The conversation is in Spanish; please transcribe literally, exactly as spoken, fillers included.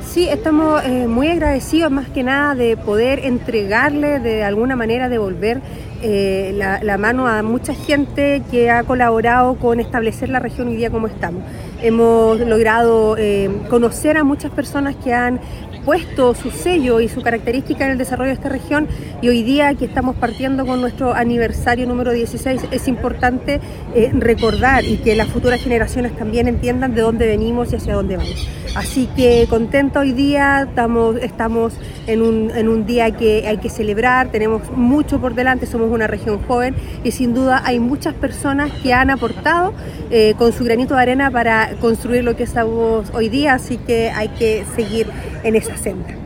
Sí, estamos eh, muy agradecidos más que nada de poder entregarle, de alguna manera devolver eh, la, la mano a mucha gente que ha colaborado con establecer la región hoy día como estamos. Hemos logrado eh, conocer a muchas personas que han puesto su sello y su característica en el desarrollo de esta región, y hoy día que estamos partiendo con nuestro aniversario número dieciséis es importante eh, recordar y que las futuras generaciones también entiendan de dónde venimos y hacia dónde vamos. Así que contenta hoy día, estamos, estamos en, un, en un día que hay que celebrar, tenemos mucho por delante, somos una región joven y sin duda hay muchas personas que han aportado eh, con su granito de arena para construir lo que estamos hoy día, así que hay que seguir en esa senda.